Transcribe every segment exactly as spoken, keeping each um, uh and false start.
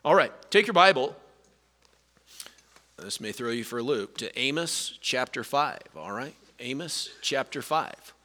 All right, take your Bible. This may throw you for a loop to Amos chapter five, all right? Amos chapter five.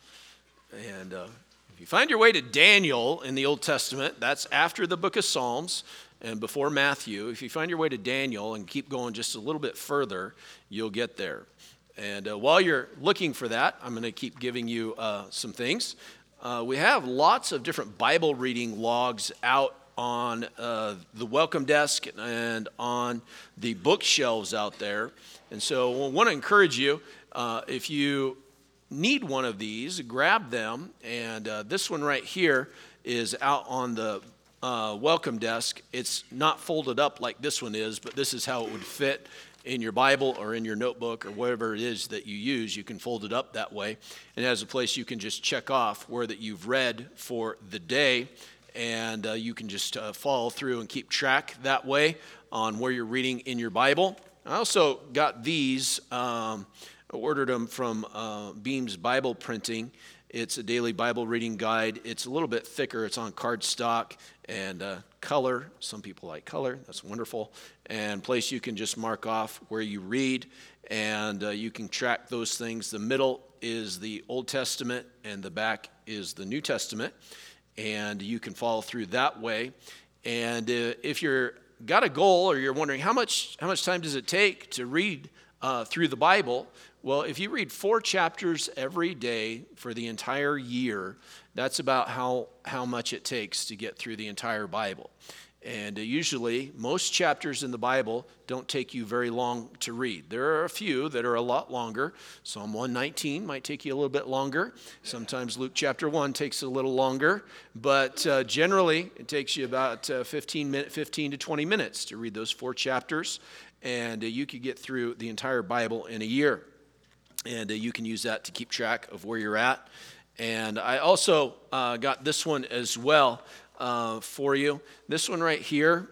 And uh, if you find your way to Daniel in the Old Testament, that's after the book of Psalms and before Matthew. If you find your way to Daniel and keep going just a little bit further, you'll get there. And uh, while you're looking for that, I'm going to keep giving you uh, some things. Uh, we have lots of different Bible reading logs out on uh, the welcome desk and on the bookshelves out there. And so I want to encourage you, uh, if you need one of these, grab them. And uh, this one right here is out on the uh, welcome desk. It's not folded up like this one is, but this is how it would fit in your Bible or in your notebook or whatever it is that you use. You can fold it up that way. And it has a place you can just check off where that you've read for the day. And uh, you can just uh, follow through and keep track that way on where you're reading in your Bible. I also got these, um, ordered them from uh, Beams Bible Printing. It's a daily Bible reading guide. It's a little bit thicker. It's on cardstock and uh, color. Some people like color. That's wonderful. And place you can just mark off where you read, and uh, you can track those things. The middle is the Old Testament, and the back is the New Testament. And you can follow through that way. And uh, if you're got a goal, or you're wondering how much how much time does it take to read uh, through the Bible, well, if you read four chapters every day for the entire year, that's about how how much it takes to get through the entire Bible. And uh, usually, most chapters in the Bible don't take you very long to read. There are a few that are a lot longer. Psalm one nineteen might take you a little bit longer. Sometimes Luke chapter one takes a little longer. But uh, generally, it takes you about uh, fifteen, minute, fifteen to twenty minutes to read those four chapters. And uh, you could get through the entire Bible in a year. And uh, you can use that to keep track of where you're at. And I also uh, got this one as well. Uh, for you. This one right here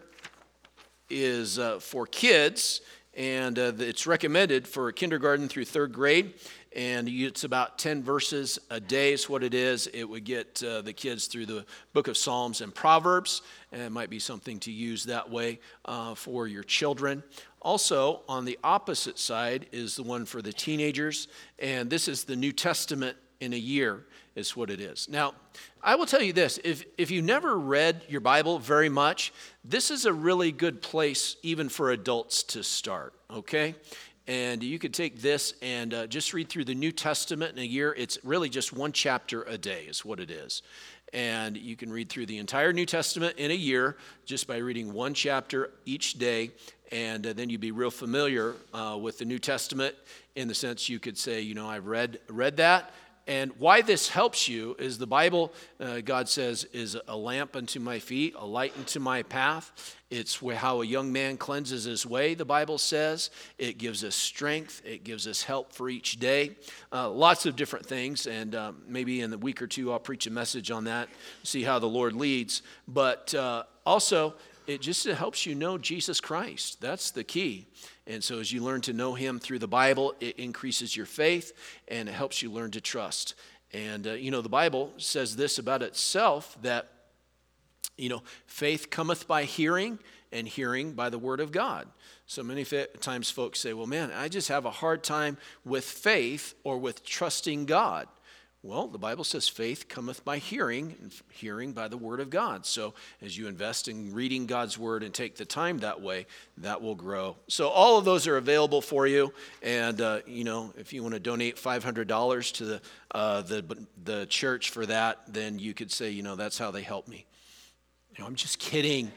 is uh, for kids, and uh, it's recommended for kindergarten through third grade, and it's about ten verses a day is what it is. It would get uh, the kids through the book of Psalms and Proverbs, and it might be something to use that way uh, for your children. Also, on the opposite side is the one for the teenagers, and this is the New Testament in a year is what it is. Now, I will tell you this, if if you never read your Bible very much, this is a really good place even for adults to start, okay? And you could take this and uh, just read through the New Testament in a year. It's really just one chapter a day is what it is. And you can read through the entire New Testament in a year just by reading one chapter each day. And uh, then you'd be real familiar uh, with the New Testament in the sense you could say, you know, I've read read that. And why this helps you is the Bible, uh, God says, is a lamp unto my feet, a light unto my path. It's where, how a young man cleanses his way, the Bible says. It gives us strength. It gives us help for each day. Uh, lots of different things, and um, maybe in the week or two I'll preach a message on that, see how the Lord leads. But uh, also, it just helps you know Jesus Christ. That's the key. And so as you learn to know him through the Bible, it increases your faith, and it helps you learn to trust. And, uh, you know, the Bible says this about itself, that, you know, faith cometh by hearing, and hearing by the word of God. So many fa- times folks say, well, man, I just have a hard time with faith or with trusting God. Well, the Bible says faith cometh by hearing, and hearing by the word of God. So as you invest in reading God's word and take the time that way, that will grow. So all of those are available for you. And, uh, you know, if you want to donate five hundred dollars to the, uh, the, the church for that, then you could say, you know, that's how they help me. You know, I'm just kidding.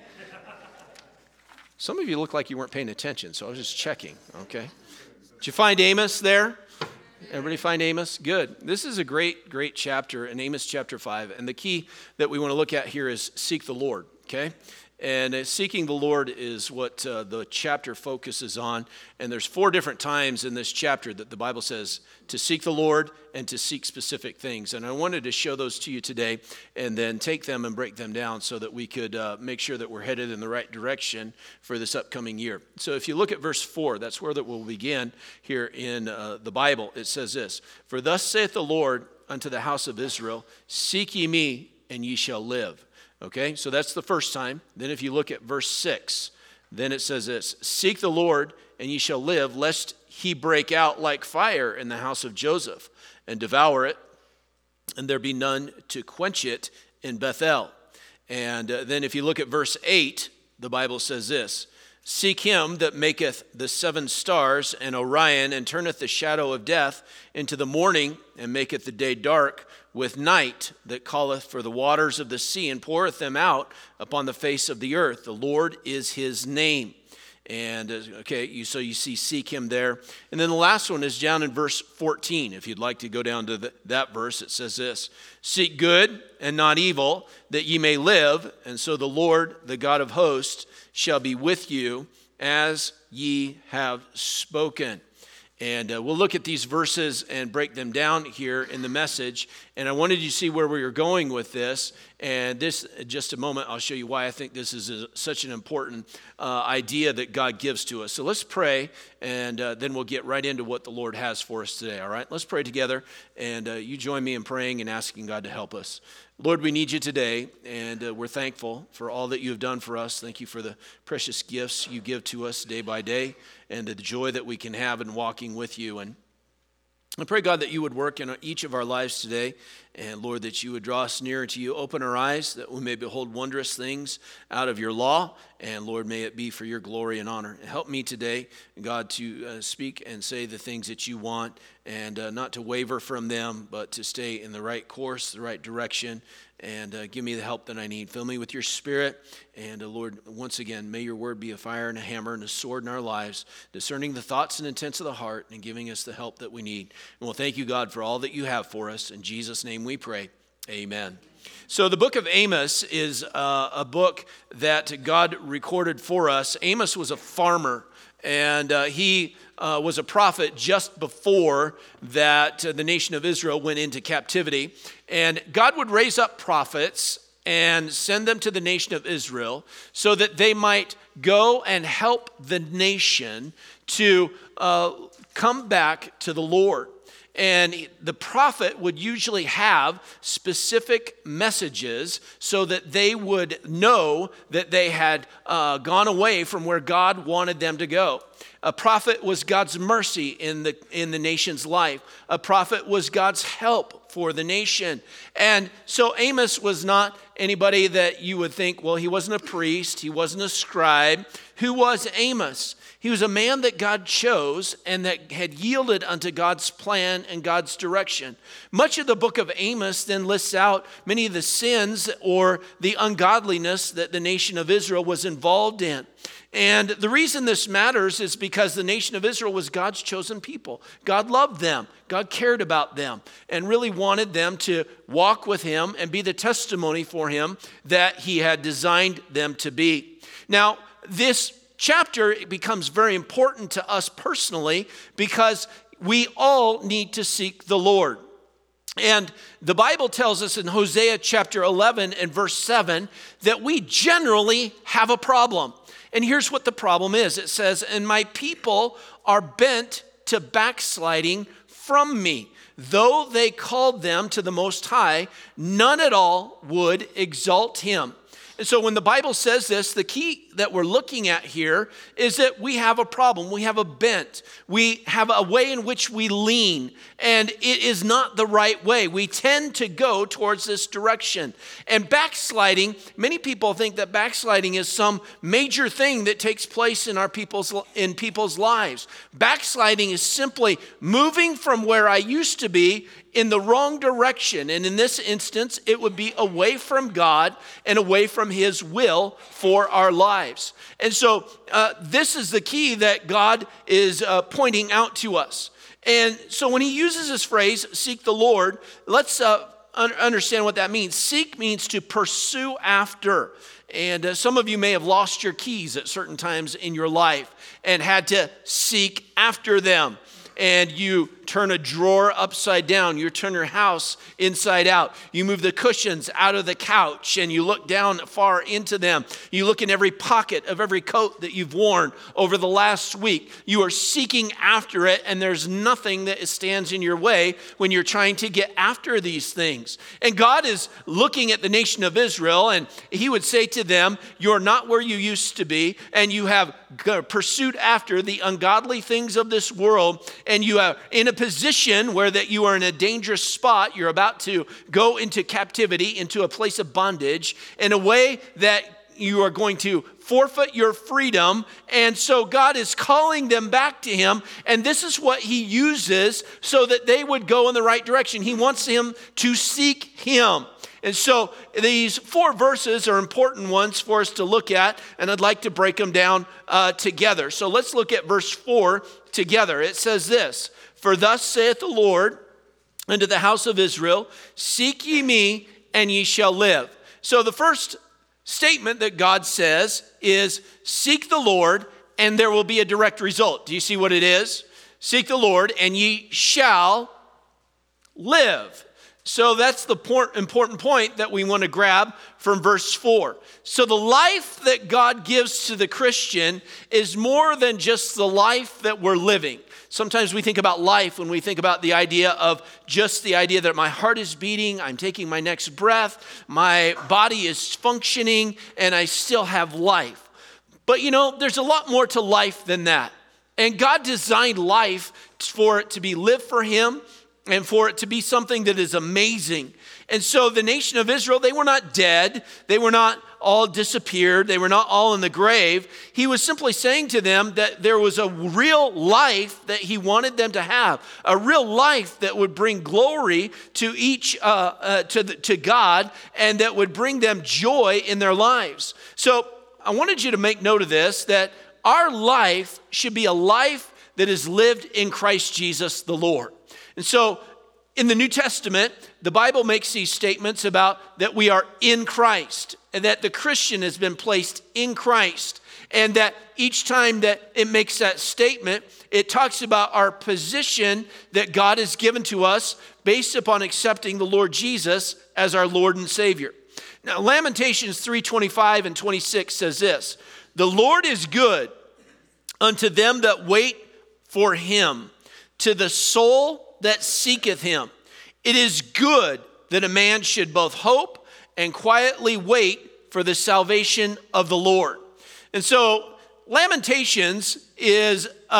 Some of you look like you weren't paying attention, so I was just checking, okay? Did you find Amos there? Everybody find Amos? Good. This is a great, great chapter in Amos chapter five. And the key that we want to look at here is seek the Lord, okay? And uh, seeking the Lord is what uh, the chapter focuses on. And there's four different times in this chapter that the Bible says to seek the Lord and to seek specific things. And I wanted to show those to you today and then take them and break them down so that we could uh, make sure that we're headed in the right direction for this upcoming year. So if you look at verse four, that's where that we'll begin here in uh, the Bible. It says this, "For thus saith the Lord unto the house of Israel, seek ye me, and ye shall live." Okay, so that's the first time. Then if you look at verse six, Then it says this, seek the Lord and ye shall live, lest he break out like fire in the house of Joseph and devour it, and there be none to quench it in Bethel. And uh, then if you look at verse eight, the Bible says this, seek him that maketh the seven stars and Orion, and turneth the shadow of death into the morning, and maketh the day dark with night, that calleth for the waters of the sea, and poureth them out upon the face of the earth. The Lord is his name. And, uh, okay, you, so you see seek him there. And then the last one is down in verse fourteen. If you'd like to go down to the, that verse, it says this, seek good and not evil, that ye may live, and so the Lord, the God of hosts, shall be with you as ye have spoken. And uh, we'll look at these verses and break them down here in the message. And I wanted you to see where we were going with this. And this, in just a moment, I'll show you why I think this is a, such an important uh, idea that God gives to us. So let's pray, and uh, then we'll get right into what the Lord has for us today, all right? Let's pray together, and uh, you join me in praying and asking God to help us. Lord, we need you today, and uh, we're thankful for all that you have done for us. Thank you for the precious gifts you give to us day by day, and the joy that we can have in walking with you. And I pray, God, that you would work in each of our lives today, and Lord, that you would draw us nearer to you. Open our eyes that we may behold wondrous things out of your law, and Lord, may it be for your glory and honor. Help me today, God, to uh, speak and say the things that you want, and uh, not to waver from them, but to stay in the right course, the right direction, and uh, give me the help that I need. Fill me with your Spirit, and uh, Lord, once again, may your word be a fire and a hammer and a sword in our lives, discerning the thoughts and intents of the heart, and giving us the help that we need. And we'll thank you, God, for all that you have for us. In Jesus' name we pray. Amen. So the book of Amos is uh, a book that God recorded for us. Amos was a farmer, and uh, he uh, was a prophet just before that uh, the nation of Israel went into captivity. And God would raise up prophets and send them to the nation of Israel so that they might go and help the nation to uh, come back to the Lord. And the prophet would usually have specific messages so that they would know that they had uh, gone away from where God wanted them to go. A prophet was God's mercy in the in the nation's life. A prophet was God's help for the nation. And so Amos was not anybody that you would think, well, he wasn't a priest, he wasn't a scribe. Who was Amos? He was a man that God chose and that had yielded unto God's plan and God's direction. Much of the book of Amos then lists out many of the sins or the ungodliness that the nation of Israel was involved in. And the reason this matters is because the nation of Israel was God's chosen people. God loved them. God cared about them and really wanted them to walk with him and be the testimony for him that he had designed them to be. Now, this chapter becomes very important to us personally because we all need to seek the Lord. And the Bible tells us in Hosea chapter eleven and verse seven that we generally have a problem. And here's what the problem is. It says, and my people are bent to backsliding from me. Though they called them to the Most High, none at all would exalt him. And so when the Bible says this, the key that we're looking at here is that we have a problem. We have a bent. We have a way in which we lean, and it is not the right way. We tend to go towards this direction. And backsliding, many people think that backsliding is some major thing that takes place in our people's in people's lives. Backsliding is simply moving from where I used to be in the wrong direction. And in this instance, it would be away from God and away from his will for our lives. And so uh, this is the key that God is uh, pointing out to us. And so when he uses this phrase, seek the Lord, let's uh, un- understand what that means. Seek means to pursue after. And uh, some of you may have lost your keys at certain times in your life and had to seek after them. and you turn a drawer upside down. You turn your house inside out. You move the cushions out of the couch and you look down far into them. You look in every pocket of every coat that you've worn over the last week. You are seeking after it, and there's nothing that stands in your way when you're trying to get after these things. And God is looking at the nation of Israel, and he would say to them, you're not where you used to be, and you have pursued after the ungodly things of this world, and you are in a position where that you are in a dangerous spot. You're about to go into captivity, into a place of bondage, in a way that you are going to forfeit your freedom. And so God is calling them back to him. And this is what he uses so that they would go in the right direction. He wants him to seek him. And so these four verses are important ones for us to look at, and I'd like to break them down uh, together. So let's look at verse four together. It says this, for thus saith the Lord unto the house of Israel, seek ye me, and ye shall live. So the first statement that God says is, seek the Lord, and there will be a direct result. Do you see what it is? Seek the Lord, and ye shall live. So that's the important point that we want to grab from verse four. So the life that God gives to the Christian is more than just the life that we're living. Sometimes we think about life when we think about the idea of just the idea that my heart is beating, I'm taking my next breath, my body is functioning, and I still have life. But you know, there's a lot more to life than that. And God designed life for it to be lived for him, and for it to be something that is amazing. And so the nation of Israel, they were not dead. They were not all disappeared. They were not all in the grave. He was simply saying to them that there was a real life that he wanted them to have, a real life that would bring glory to each, uh, uh, to, the, to God, and that would bring them joy in their lives. So I wanted you to make note of this, that our life should be a life that is lived in Christ Jesus the Lord. And so in the New Testament, the Bible makes these statements about that we are in Christ, and that the Christian has been placed in Christ, and that each time that it makes that statement, it talks about our position that God has given to us based upon accepting the Lord Jesus as our Lord and Savior. Now, Lamentations three twenty-five and twenty-six says this, the Lord is good unto them that wait for him, to the soul that seeketh him. It is good that a man should both hope and quietly wait for the salvation of the Lord. And so Lamentations is a,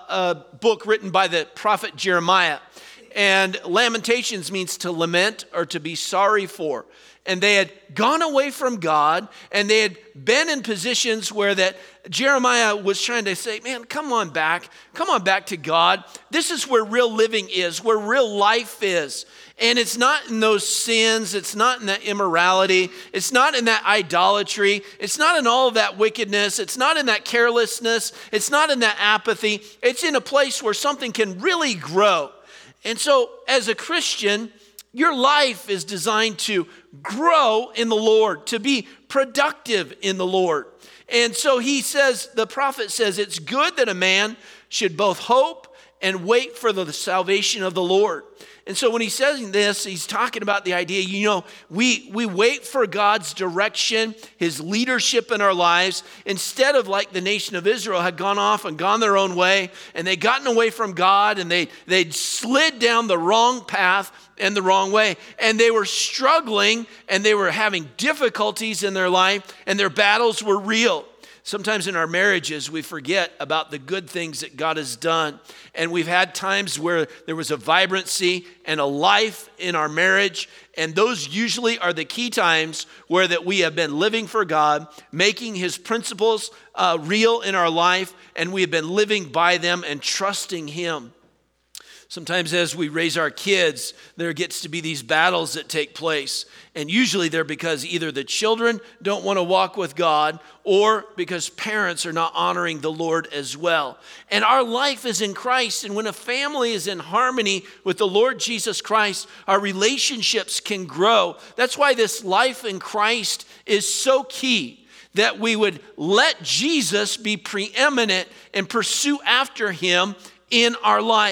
a book written by the prophet Jeremiah. And Lamentations means to lament or to be sorry for. And they had gone away from God, and they had been in positions where that Jeremiah was trying to say, man, come on back. Come on back to God. This is where real living is, where real life is. And it's not in those sins. It's not in that immorality. It's not in that idolatry. It's not in all of that wickedness. It's not in that carelessness. It's not in that apathy. It's in a place where something can really grow. And so as a Christian, your life is designed to grow in the Lord, to be productive in the Lord. And so he says, the prophet says, it's good that a man should both hope and wait for the salvation of the Lord. And so when he says this, he's talking about the idea, you know, we, we wait for God's direction, his leadership in our lives, instead of like the nation of Israel had gone off and gone their own way, and they'd gotten away from God, and they, they'd slid down the wrong path and the wrong way. And they were struggling, and they were having difficulties in their life, and their battles were real. Sometimes in our marriages, we forget about the good things that God has done. And we've had times where there was a vibrancy and a life in our marriage. And those usually are the key times where that we have been living for God, making his principles uh, real in our life. And we have been living by them and trusting him. Sometimes as we raise our kids, there gets to be these battles that take place. And usually they're because either the children don't want to walk with God, or because parents are not honoring the Lord as well. And our life is in Christ. And when a family is in harmony with the Lord Jesus Christ, our relationships can grow. That's why this life in Christ is so key, that we would let Jesus be preeminent and pursue after him in our life.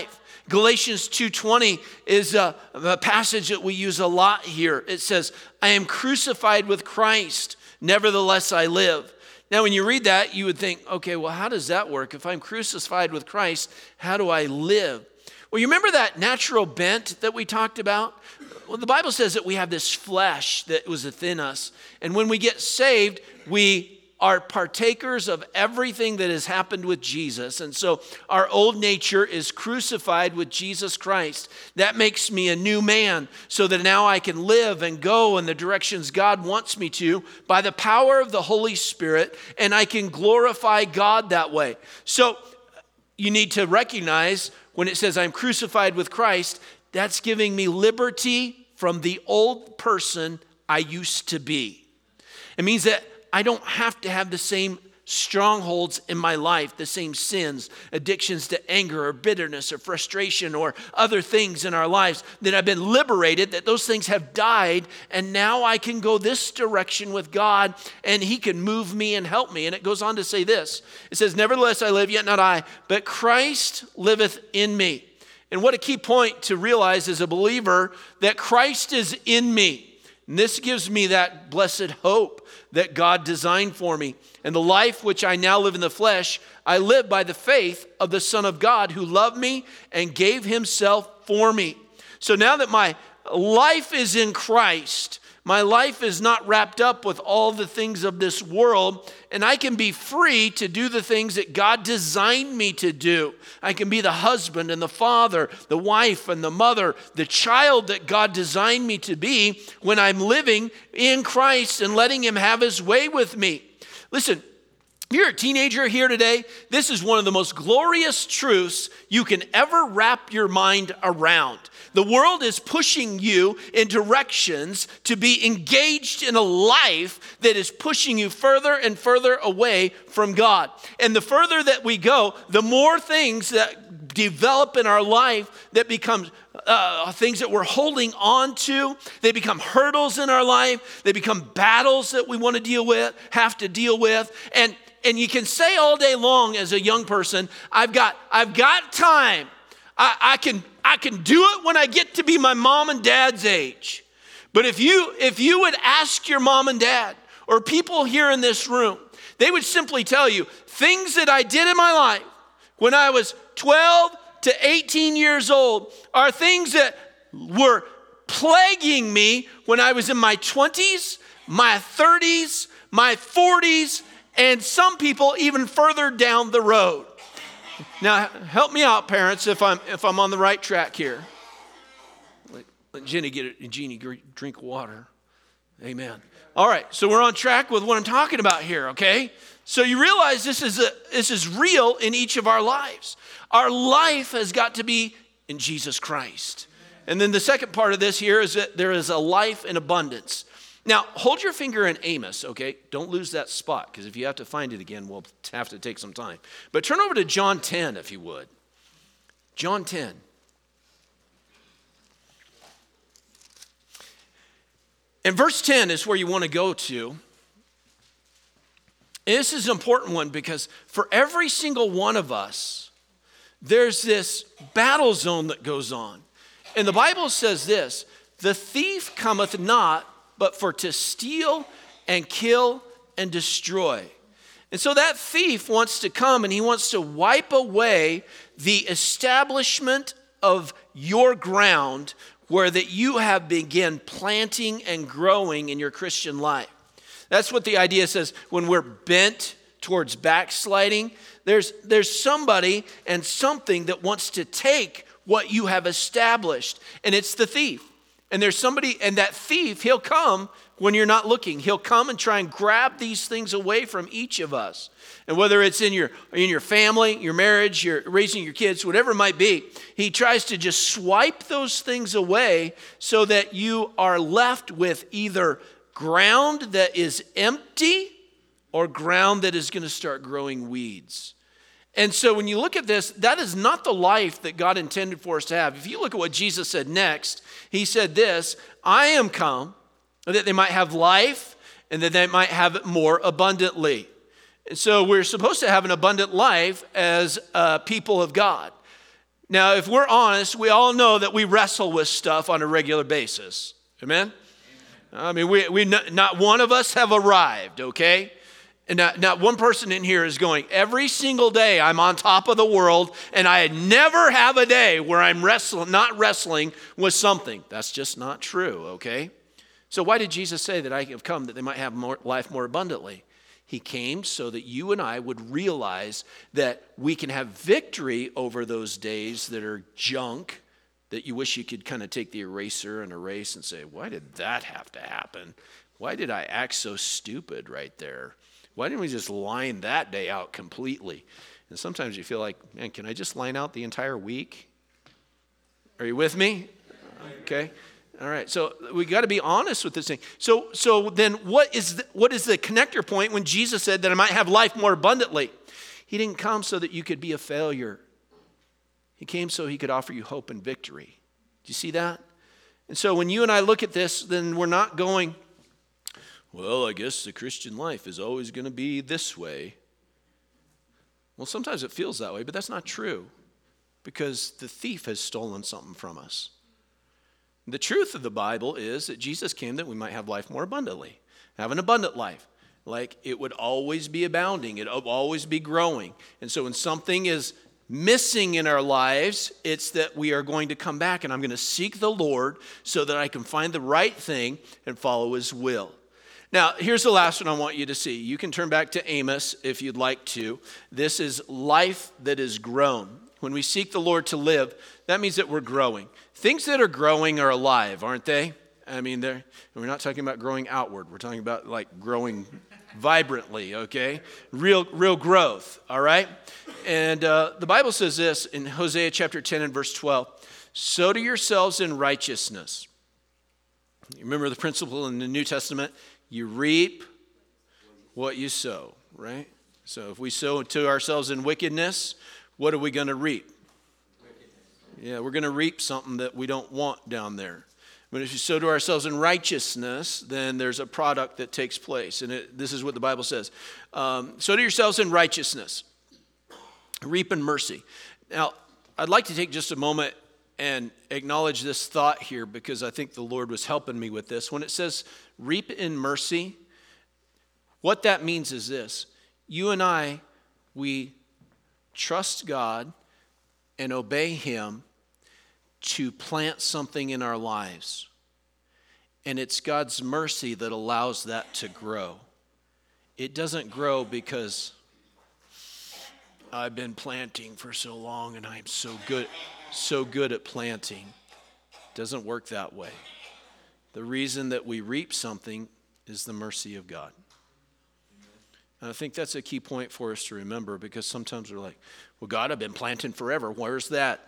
Galatians two twenty is a, a passage that we use a lot here. It says, I am crucified with Christ, nevertheless I live. Now, when you read that, you would think, okay, well, how does that work? If I'm crucified with Christ, how do I live? Well, you remember that natural bent that we talked about? Well, the Bible says that we have this flesh that was within us. And when we get saved, we are partakers of everything that has happened with Jesus. And so our old nature is crucified with Jesus Christ. That makes me a new man so that now I can live and go in the directions God wants me to by the power of the Holy Spirit, and I can glorify God that way. So you need to recognize when it says I'm crucified with Christ, that's giving me liberty from the old person I used to be. It means that I don't have to have the same strongholds in my life, the same sins, addictions to anger or bitterness or frustration or other things in our lives, that I've been liberated, that those things have died, and now I can go this direction with God, and he can move me and help me. And it goes on to say this. It says, nevertheless I live, yet not I, but Christ liveth in me. And what a key point to realize as a believer, that Christ is in me. And this gives me that blessed hope that God designed for me. And the life which I now live in the flesh, I live by the faith of the Son of God who loved me and gave himself for me. So now that my life is in Christ, my life is not wrapped up with all the things of this world, and I can be free to do the things that God designed me to do. I can be the husband and the father, the wife and the mother, the child that God designed me to be when I'm living in Christ and letting him have his way with me. Listen, if you're a teenager here today, this is one of the most glorious truths you can ever wrap your mind around. The world is pushing you in directions to be engaged in a life that is pushing you further and further away from God. And the further that we go, the more things that develop in our life that become uh, things that we're holding on to. They become hurdles in our life. They become battles that we want to deal with, have to deal with. And And you can say all day long as a young person, I've got, I've got time. I, I can, I can do it when I get to be my mom and dad's age. But if you, if you would ask your mom and dad or people here in this room, they would simply tell you things that I did in my life when I was twelve to eighteen years old are things that were plaguing me when I was in my twenties, my thirties, my forties, and some people even further down the road. Now, help me out, parents, if I'm if I'm on the right track here. Let, let Jenny get it. Jeannie drink water. Amen. All right, so we're on track with what I'm talking about here. Okay, so you realize this is a this is real in each of our lives. Our life has got to be in Jesus Christ. And then the second part of this here is that there is a life in abundance. Now, hold your finger in Amos, okay? Don't lose that spot, because if you have to find it again, we'll have to take some time. But turn over to John ten, if you would. John ten. And verse ten is where you want to go to. And this is an important one, because for every single one of us, there's this battle zone that goes on. And the Bible says this, the thief cometh not, but for to steal and kill and destroy. And so that thief wants to come and he wants to wipe away the establishment of your ground where that you have begun planting and growing in your Christian life. That's what the idea says when we're bent towards backsliding. There's, there's somebody and something that wants to take what you have established, and it's the thief. And there's somebody, and that thief, he'll come when you're not looking. He'll come and try and grab these things away from each of us. And whether it's in your in your family, your marriage, your raising your kids, whatever it might be, he tries to just swipe those things away so that you are left with either ground that is empty or ground that is going to start growing weeds. And so when you look at this, that is not the life that God intended for us to have. If you look at what Jesus said next, he said this, I am come that they might have life and that they might have it more abundantly. And so we're supposed to have an abundant life as uh, people of God. Now, if we're honest, we all know that we wrestle with stuff on a regular basis. Amen? Amen. I mean, we, we not, not one of us have arrived, okay? And not, not one person in here is going, every single day I'm on top of the world, and I never have a day where I'm wrestling, not wrestling with something. That's just not true, okay? So why did Jesus say that I have come that they might have more, life more abundantly? He came so that you and I would realize that we can have victory over those days that are junk, that you wish you could kind of take the eraser and erase and say, why did that have to happen? Why did I act so stupid right there? Why didn't we just line that day out completely? And sometimes you feel like, man, can I just line out the entire week? Are you with me? Okay. All right, so we got to be honest with this thing. So, so then, what is the, what is the connector point when Jesus said that I might have life more abundantly? He didn't come so that you could be a failure. He came so he could offer you hope and victory. Do you see that? And so, when you and I look at this, then we're not going, well, I guess the Christian life is always going to be this way. Well, sometimes it feels that way, but that's not true, because the thief has stolen something from us. The truth of the Bible is that Jesus came that we might have life more abundantly, have an abundant life. Like it would always be abounding, it would always be growing. And so when something is missing in our lives, it's that we are going to come back and I'm going to seek the Lord so that I can find the right thing and follow his will. Now, here's the last one I want you to see. You can turn back to Amos if you'd like to. This is life that is grown. When we seek the Lord to live, that means that we're growing. Things that are growing are alive, aren't they? I mean, they're, we're not talking about growing outward. We're talking about like growing vibrantly, okay? Real, real growth, all right? And uh, the Bible says this in Hosea chapter ten and verse twelve, sow to yourselves in righteousness. You remember the principle in the New Testament? You reap what you sow, right? So if we sow to ourselves in wickedness, what are we going to reap? Yeah, we're going to reap something that we don't want down there. But if we sow to ourselves in righteousness, then there's a product that takes place. And it, this is what the Bible says. Um, sow to yourselves in righteousness. Reap in mercy. Now, I'd like to take just a moment and acknowledge this thought here because I think the Lord was helping me with this. When it says reap in mercy, what that means is this. You and I, we trust God and obey him to plant something in our lives. And it's God's mercy that allows that to grow. It doesn't grow because I've been planting for so long and I'm so good, so good at planting. It doesn't work that way. The reason that we reap something is the mercy of God. And I think that's a key point for us to remember because sometimes we're like, well, God, I've been planting forever. Where's that?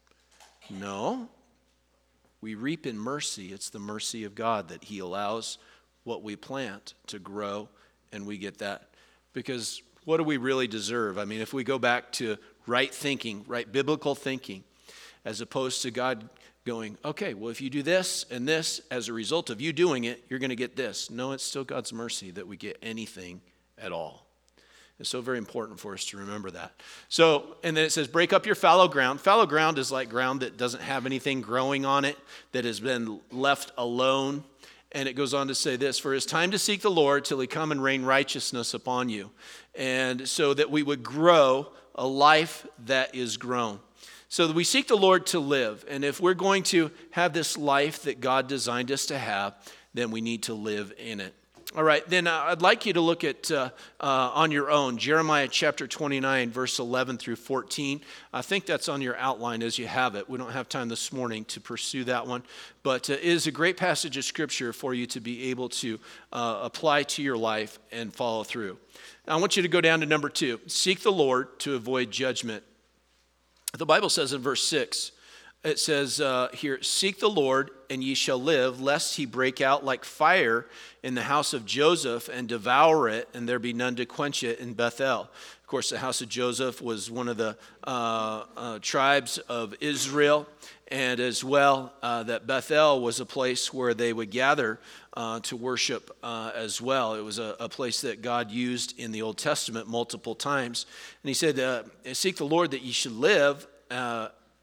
No. We reap in mercy. It's the mercy of God that he allows what we plant to grow and we get that. Because what do we really deserve? I mean, if we go back to right thinking, right biblical thinking, as opposed to God going, okay, well, if you do this and this, as a result of you doing it, you're going to get this. No, it's still God's mercy that we get anything at all. It's so very important for us to remember that. So, and then it says, break up your fallow ground. Fallow ground is like ground that doesn't have anything growing on it, that has been left alone. And it goes on to say this, for it's time to seek the Lord till he come and rain righteousness upon you. And so that we would grow a life that is grown. So that we seek the Lord to live. And if we're going to have this life that God designed us to have, then we need to live in it. All right, then uh, I'd like you to look at, uh, uh, on your own, Jeremiah chapter twenty-nine, verse eleven through fourteen. I think that's on your outline as you have it. We don't have time this morning to pursue that one, but uh, it is a great passage of Scripture for you to be able to uh, apply to your life and follow through. Now, I want you to go down to number two. Seek the Lord to avoid judgment. The Bible says in verse six, it says uh, here, seek the Lord and ye shall live, lest he break out like fire in the house of Joseph and devour it, and there be none to quench it in Bethel. Of course, the house of Joseph was one of the uh, uh, tribes of Israel, and as well uh, that Bethel was a place where they would gather uh, to worship uh, as well. It was a, a place that God used in the Old Testament multiple times. And he said, uh, seek the Lord that ye should live, uh,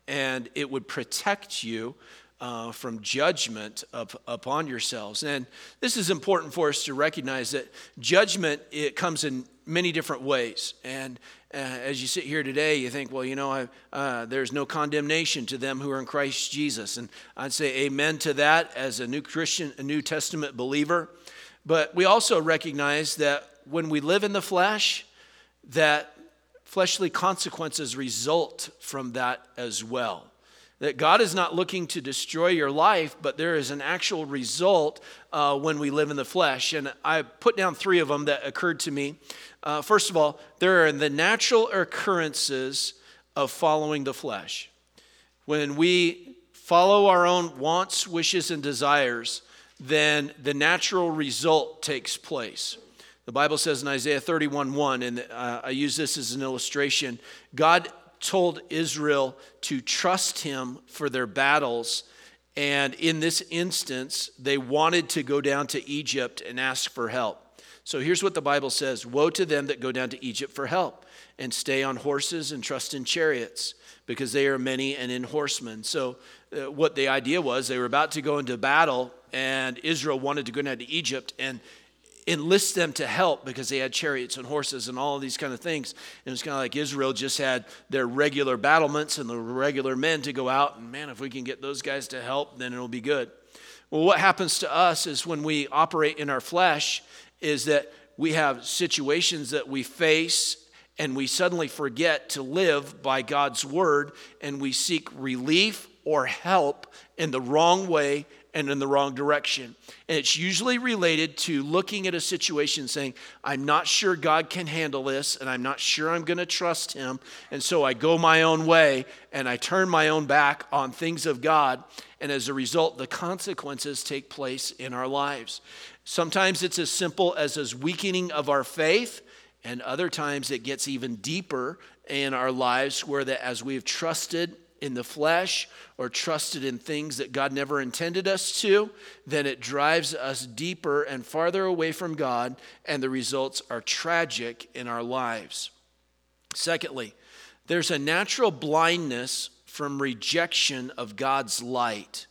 and it would protect you uh, from judgment up, upon yourselves. And this is important for us to recognize that judgment, it comes in many different ways. And uh, as you sit here today, you think, well, you know, I, uh, there's no condemnation to them who are in Christ Jesus. And I'd say amen to that as a new Christian, a New Testament believer. But we also recognize that when we live in the flesh, that fleshly consequences result from that as well. That God is not looking to destroy your life, but there is an actual result uh, when we live in the flesh. And I put down three of them that occurred to me. Uh, first of all, there are the natural occurrences of following the flesh. When we follow our own wants, wishes, and desires, then the natural result takes place. The Bible says in Isaiah thirty-one one, and uh, I use this as an illustration, God told Israel to trust him for their battles. And in this instance, they wanted to go down to Egypt and ask for help. So here's what the Bible says: woe to them that go down to Egypt for help and stay on horses and trust in chariots, because they are many and in horsemen. So uh, what the idea was, they were about to go into battle, and Israel wanted to go down to Egypt and enlist them to help because they had chariots and horses and all of these kind of things. And it was kind of like Israel just had their regular battlements and the regular men to go out. And man, if we can get those guys to help, then it'll be good. Well, what happens to us is when we operate in our flesh is that we have situations that we face and we suddenly forget to live by God's word, and we seek relief or help in the wrong way and in the wrong direction. And it's usually related to looking at a situation saying, I'm not sure God can handle this, and I'm not sure I'm going to trust him. And so I go my own way and I turn my own back on things of God. And as a result, the consequences take place in our lives. Sometimes it's as simple as a weakening of our faith, and other times it gets even deeper in our lives where that as we've trusted in the flesh or trusted in things that God never intended us to, then it drives us deeper and farther away from God, and the results are tragic in our lives. Secondly, there's a natural blindness from rejection of God's light.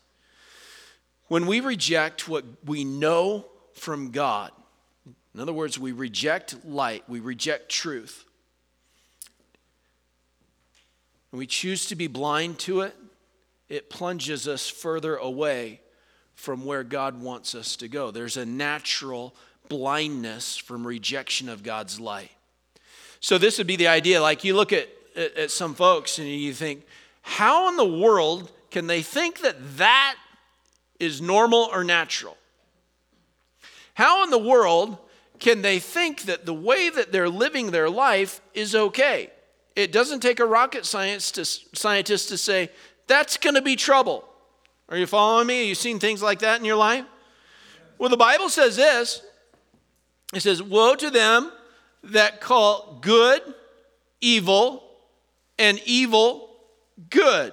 When we reject what we know from God, in other words, we reject light, we reject truth, and we choose to be blind to it, it plunges us further away from where God wants us to go. There's a natural blindness from rejection of God's light. So this would be the idea, like you look at, at, at some folks and you think, how in the world can they think that that is normal or natural? How in the world can they think that the way that they're living their life is okay? It doesn't take a rocket science to, scientist to say, that's going to be trouble. Are you following me? Have you seen things like that in your life? Well, the Bible says this. It says, woe to them that call good evil and evil good.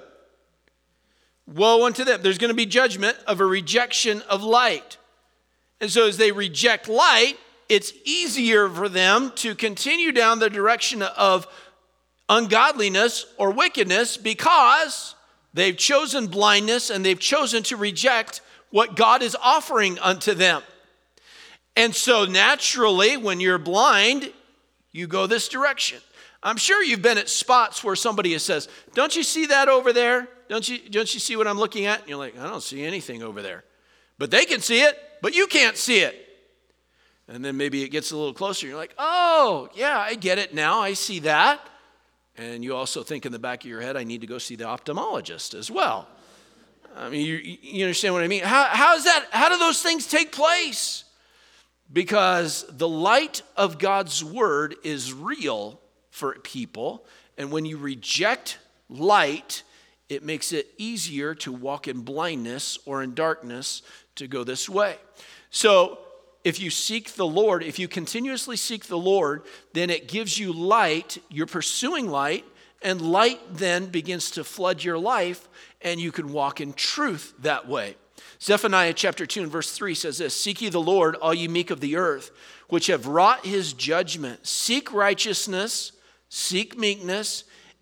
Woe unto them. There's going to be judgment of a rejection of light. And so as they reject light, it's easier for them to continue down the direction of ungodliness or wickedness because they've chosen blindness and they've chosen to reject what God is offering unto them. And so naturally, when you're blind, you go this direction. I'm sure you've been at spots where somebody says, don't you see that over there? Don't you, don't you see what I'm looking at? And you're like, I don't see anything over there. But they can see it, but you can't see it. And then maybe it gets a little closer. You're like, oh, yeah, I get it now. I see that. And you also think in the back of your head, I need to go see the ophthalmologist as well. I mean, you, you understand what I mean? How, how is that? How do those things take place? Because the light of God's word is real for people. And when you reject light, it makes it easier to walk in blindness or in darkness to go this way. So if you seek the Lord, if you continuously seek the Lord, then it gives you light. You're pursuing light, and light then begins to flood your life, and you can walk in truth that way. Zephaniah chapter two and verse three says this, seek ye the Lord, all ye meek of the earth, which have wrought his judgment. Seek righteousness, seek meekness,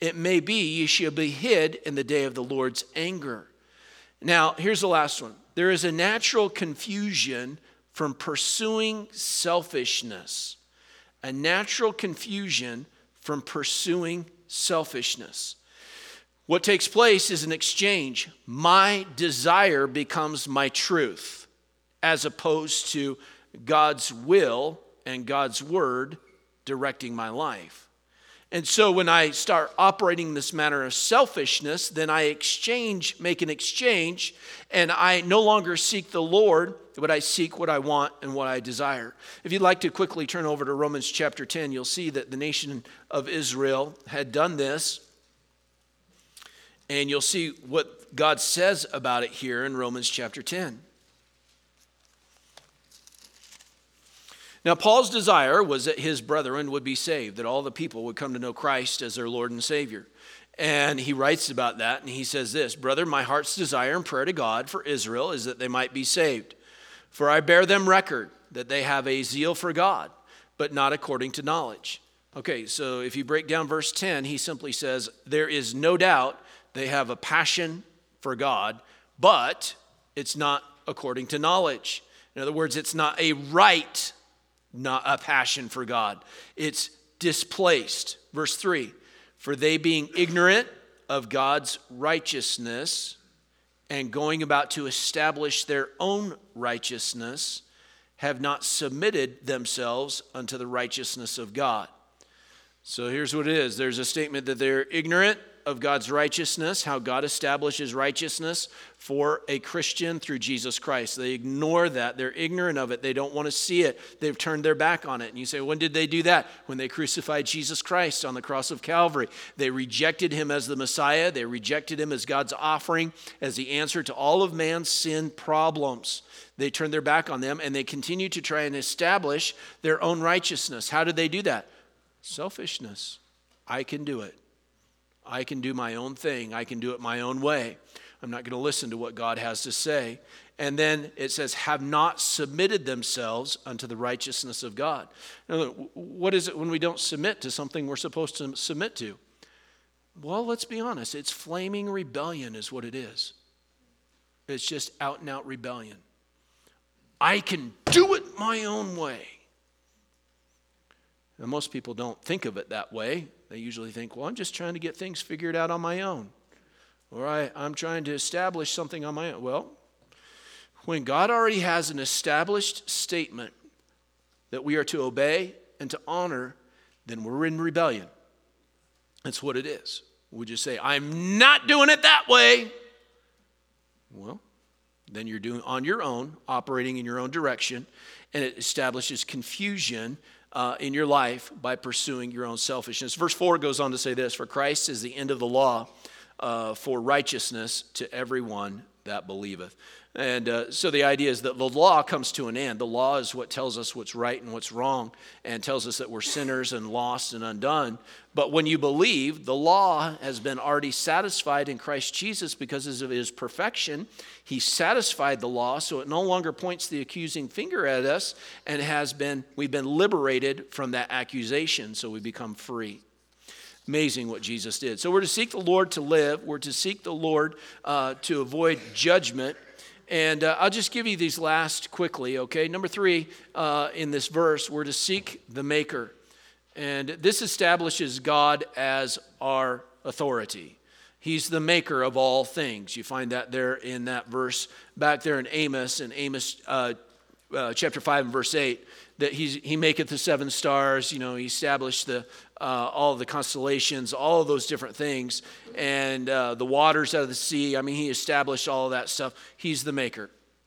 it may be ye shall be hid in the day of the Lord's anger. Now, here's the last one. There is a natural confusion from pursuing selfishness. A natural confusion from pursuing selfishness. What takes place is an exchange. My desire becomes my truth, as opposed to God's will and God's word directing my life. And so when I start operating this manner of selfishness, then I exchange, make an exchange, and I no longer seek the Lord, but I seek what I want and what I desire. If you'd like to quickly turn over to Romans chapter ten, you'll see that the nation of Israel had done this. And you'll see what God says about it here in Romans chapter ten. Now, Paul's desire was that his brethren would be saved, that all the people would come to know Christ as their Lord and Savior. And he writes about that, and he says this, "Brother, my heart's desire and prayer to God for Israel is that they might be saved. For I bear them record that they have a zeal for God, but not according to knowledge." Okay, so if you break down verse ten, he simply says, there is no doubt they have a passion for God, but it's not according to knowledge. In other words, it's not a right not a passion for God. It's displaced. Verse three, for they being ignorant of God's righteousness and going about to establish their own righteousness, have not submitted themselves unto the righteousness of God. So here's what it is. There's a statement that they're ignorant of God's righteousness, how God establishes righteousness for a Christian through Jesus Christ. They ignore that. They're ignorant of it. They don't want to see it. They've turned their back on it. And you say, when did they do that? When they crucified Jesus Christ on the cross of Calvary. They rejected him as the Messiah. They rejected him as God's offering, as the answer to all of man's sin problems. They turned their back on them, and they continue to try and establish their own righteousness. How did they do that? Selfishness. I can do it. I can do my own thing. I can do it my own way. I'm not going to listen to what God has to say. And then it says, have not submitted themselves unto the righteousness of God. Now, what is it when we don't submit to something we're supposed to submit to? Well, let's be honest. It's flaming rebellion is what it is. It's just out and out rebellion. I can do it my own way. And most people don't think of it that way. They usually think, well, I'm just trying to get things figured out on my own. Or I, I'm trying to establish something on my own. Well, when God already has an established statement that we are to obey and to honor, then we're in rebellion. That's what it is. We just say, I'm not doing it that way. Well, then you're doing on your own, operating in your own direction, and it establishes confusion Uh, in your life by pursuing your own selfishness. Verse four goes on to say this, for Christ is the end of the law uh, for righteousness to everyone that believeth. And uh, so the idea is that the law comes to an end. The law is what tells us what's right and what's wrong and tells us that we're sinners and lost and undone. But when you believe, the law has been already satisfied in Christ Jesus because of his perfection. He satisfied the law, so it no longer points the accusing finger at us, and has been we've been liberated from that accusation, so we become free. Amazing what Jesus did. So we're to seek the Lord to live. We're to seek the Lord uh, to avoid judgment. And uh, I'll just give you these last quickly, okay? Number three, uh, in this verse, we're to seek the Maker. And this establishes God as our authority. He's the maker of all things. You find that there in that verse back there in Amos, in Amos uh, uh, chapter five and verse eight, that he's, he maketh the seven stars, you know, he established the uh, all of the constellations, all of those different things, and uh, the waters out of the sea. I mean, he established all of that stuff. He's the maker.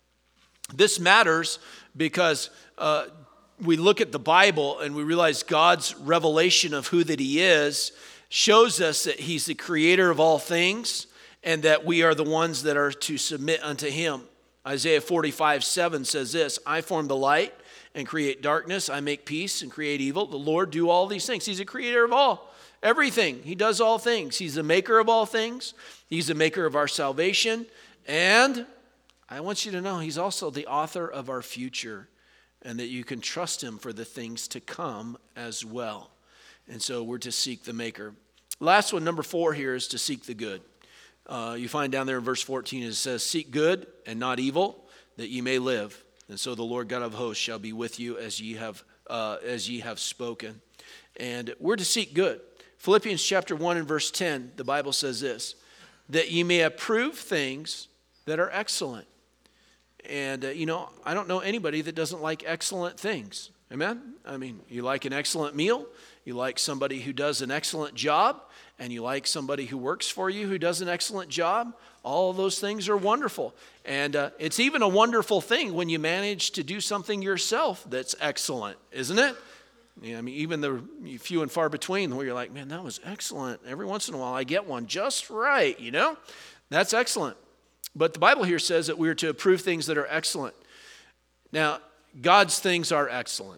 This matters because uh, we look at the Bible and we realize God's revelation of who that he is shows us that he's the creator of all things and that we are the ones that are to submit unto him. Isaiah forty-five seven says this, I form the light and create darkness. I make peace and create evil. The Lord do all these things. He's a creator of all, everything. He does all things. He's the maker of all things. He's the maker of our salvation. And I want you to know he's also the author of our future, and that you can trust him for the things to come as well. And so we're to seek the maker. Last one, number four here, is to seek the good. Uh, you find down there in verse fourteen, it says, seek good and not evil, that ye may live. And so the Lord God of hosts shall be with you as ye have uh, as ye have spoken. And we're to seek good. Philippians chapter one and verse ten, the Bible says this, that ye may approve things that are excellent. And, uh, you know, I don't know anybody that doesn't like excellent things. Amen? I mean, you like an excellent meal, you like somebody who does an excellent job, and you like somebody who works for you who does an excellent job. All of those things are wonderful. And uh, it's even a wonderful thing when you manage to do something yourself that's excellent, isn't it? Yeah, I mean, even the few and far between where you're like, man, that was excellent. Every once in a while I get one just right, you know? That's excellent. But the Bible here says that we are to approve things that are excellent. Now, God's things are excellent.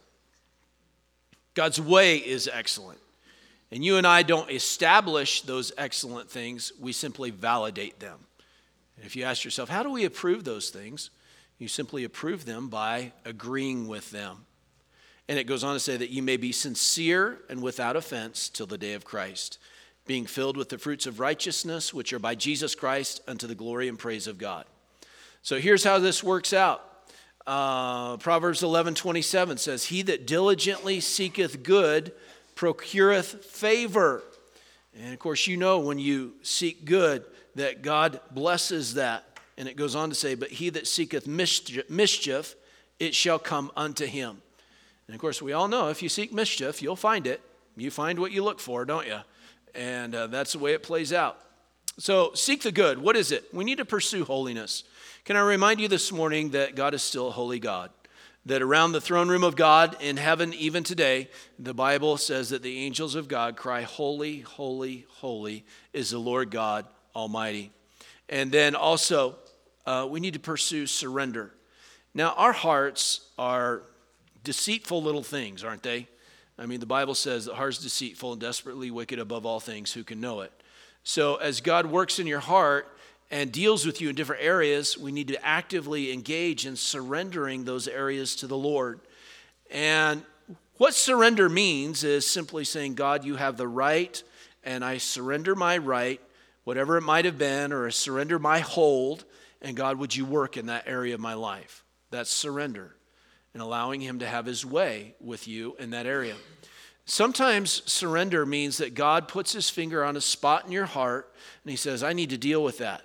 God's way is excellent. And you and I don't establish those excellent things. We simply validate them. And if you ask yourself, how do we approve those things? You simply approve them by agreeing with them. And it goes on to say that you may be sincere and without offense till the day of Christ, being filled with the fruits of righteousness, which are by Jesus Christ unto the glory and praise of God. So here's how this works out. Uh, Proverbs eleven twenty-seven says, he that diligently seeketh good procureth favor. And of course, you know when you seek good that God blesses that. And it goes on to say, but he that seeketh mischief, mischief it shall come unto him. And of course, we all know if you seek mischief, you'll find it. You find what you look for, don't you? And uh, that's the way it plays out. So seek the good. What is it? We need to pursue holiness. Can I remind you this morning that God is still a holy God? That around the throne room of God in heaven, even today, the Bible says that the angels of God cry, holy, holy, holy is the Lord God Almighty. And then also, uh, we need to pursue surrender. Now, our hearts are deceitful little things, aren't they? I mean, the Bible says the heart is deceitful and desperately wicked above all things. Who can know it? So as God works in your heart and deals with you in different areas, we need to actively engage in surrendering those areas to the Lord. And what surrender means is simply saying, God, you have the right, and I surrender my right, whatever it might have been, or I surrender my hold, and God, would you work in that area of my life? That's surrender. And allowing him to have his way with you in that area. Sometimes surrender means that God puts his finger on a spot in your heart and he says, I need to deal with that.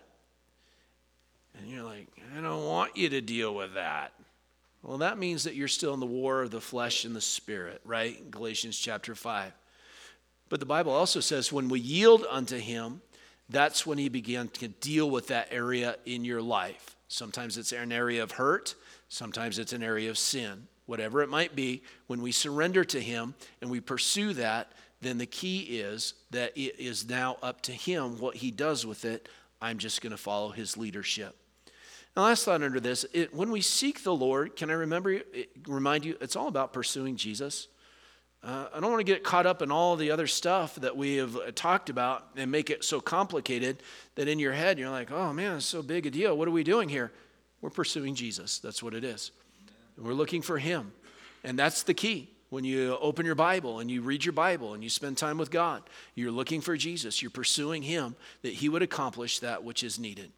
And you're like, I don't want you to deal with that. Well, that means that you're still in the war of the flesh and the spirit, right? Galatians chapter five. But the Bible also says when we yield unto him, that's when he began to deal with that area in your life. Sometimes it's an area of hurt. Sometimes it's an area of sin. Whatever it might be, when we surrender to him and we pursue that, then the key is that it is now up to him what he does with it. I'm just going to follow his leadership. Now, last thought under this, it, when we seek the Lord, can I remember it, remind you, it's all about pursuing Jesus. Uh, I don't want to get caught up in all the other stuff that we have talked about and make it so complicated that in your head you're like, oh man, it's so big a deal. What are we doing here? We're pursuing Jesus. That's what it is. And we're looking for him. And that's the key. When you open your Bible and you read your Bible and you spend time with God, you're looking for Jesus. You're pursuing him that he would accomplish that which is needed.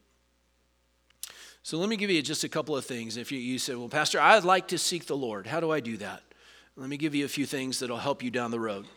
So let me give you just a couple of things. If you, you say, well, Pastor, I'd like to seek the Lord. How do I do that? Let me give you a few things that will help you down the road.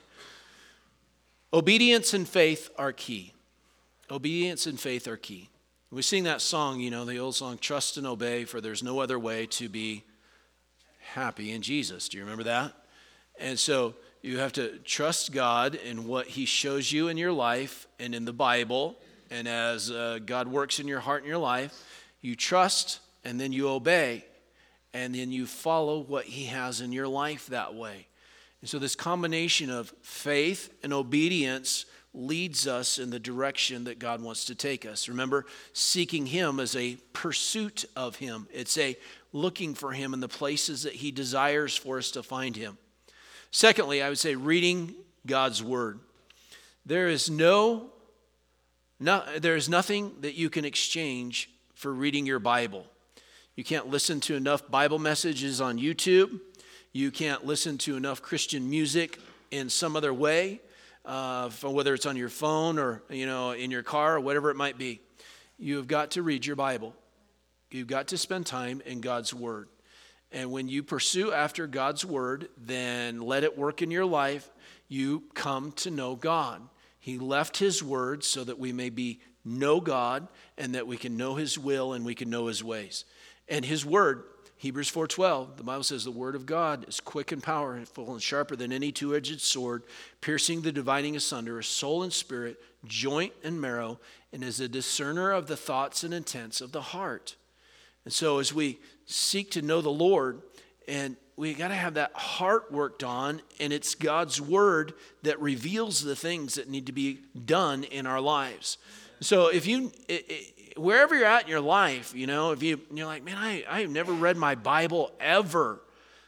Obedience and faith are key. Obedience and faith are key. We sing that song, you know, the old song, trust and obey, for there's no other way to be happy in Jesus. Do you remember that? And so you have to trust God in what he shows you in your life and in the Bible. And as uh, God works in your heart and your life, you trust and then you obey. And then you follow what he has in your life that way. And so this combination of faith and obedience leads us in the direction that God wants to take us. Remember, seeking him is a pursuit of him. It's a looking for him in the places that he desires for us to find him. Secondly, I would say reading God's word. There is no, no there is nothing that you can exchange for reading your Bible. You can't listen to enough Bible messages on YouTube. You can't listen to enough Christian music in some other way. uh, whether it's on your phone or, you know, in your car or whatever it might be. You've got to read your Bible. You've got to spend time in God's Word. And when you pursue after God's Word, then let it work in your life. You come to know God. He left His Word so that we may be know God and that we can know His will and we can know His ways. And His Word, Hebrews four twelve, the Bible says the Word of God is quick and powerful and sharper than any two-edged sword, piercing the dividing asunder of soul and spirit, joint and marrow, and is a discerner of the thoughts and intents of the heart. And so as we seek to know the Lord, and we got to have that heart worked on, and it's God's Word that reveals the things that need to be done in our lives. So if you, it, it, wherever you're at in your life, you know, if you, you're like, man, I, I've never read my Bible ever.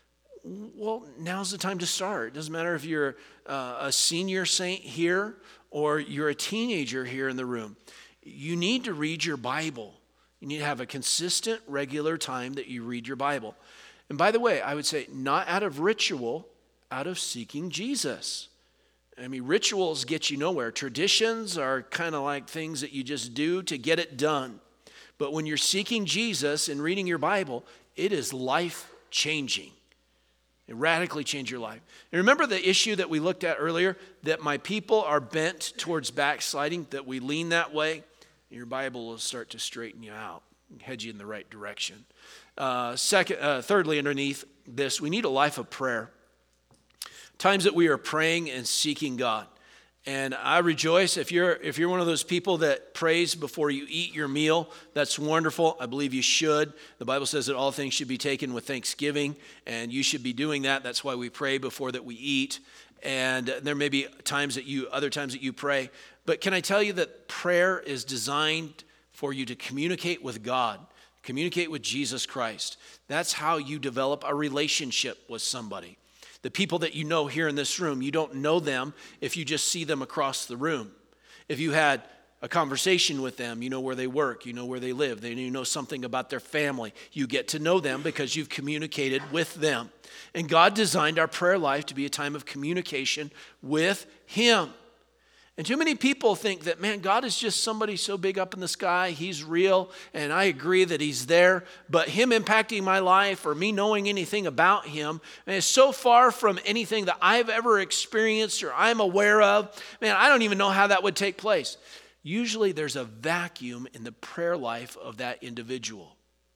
Well, now's the time to start. It doesn't matter if you're uh, a senior saint here or you're a teenager here in the room. You need to read your Bible. You need to have a consistent, regular time that you read your Bible. And by the way, I would say not out of ritual, out of seeking Jesus. I mean, rituals get you nowhere. Traditions are kind of like things that you just do to get it done. But when you're seeking Jesus and reading your Bible, it is life-changing. It radically changed your life. And remember the issue that we looked at earlier, that my people are bent towards backsliding, that we lean that way? Your Bible will start to straighten you out, head you in the right direction. Uh, second, uh, thirdly, underneath this, we need a life of prayer. Times that we are praying and seeking God. And I rejoice if you're if you're one of those people that prays before you eat your meal. That's wonderful. I believe you should. The Bible says that all things should be taken with thanksgiving, and you should be doing that. That's why we pray before that we eat. And there may be times that you, other times that you pray. But can I tell you that prayer is designed for you to communicate with God, communicate with Jesus Christ. That's how you develop a relationship with somebody. The people that you know here in this room, you don't know them if you just see them across the room. If you had a conversation with them, you know where they work, you know where they live, then you know something about their family. You get to know them because you've communicated with them. And God designed our prayer life to be a time of communication with Him. And too many people think that, man, God is just somebody so big up in the sky. He's real, and I agree that He's there. But Him impacting my life or me knowing anything about Him is so far from anything that I've ever experienced or I'm aware of. Man, I don't even know how that would take place. Usually there's a vacuum in the prayer life of that individual.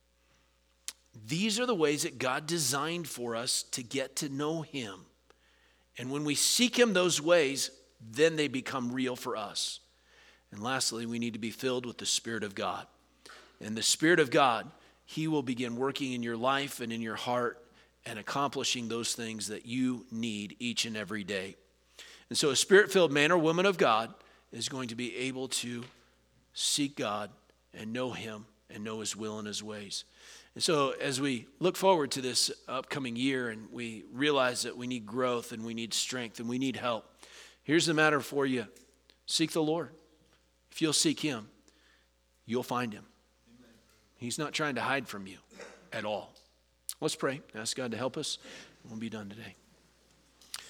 These are the ways that God designed for us to get to know Him. And when we seek Him those ways, then they become real for us. And lastly, we need to be filled with the Spirit of God. And the Spirit of God, He will begin working in your life and in your heart and accomplishing those things that you need each and every day. And so a Spirit-filled man or woman of God is going to be able to seek God and know Him and know His will and His ways. And so as we look forward to this upcoming year and we realize that we need growth and we need strength and we need help, here's the matter for you. Seek the Lord. If you'll seek Him, you'll find Him. Amen. He's not trying to hide from you at all. Let's pray. Ask God to help us. We'll be done today.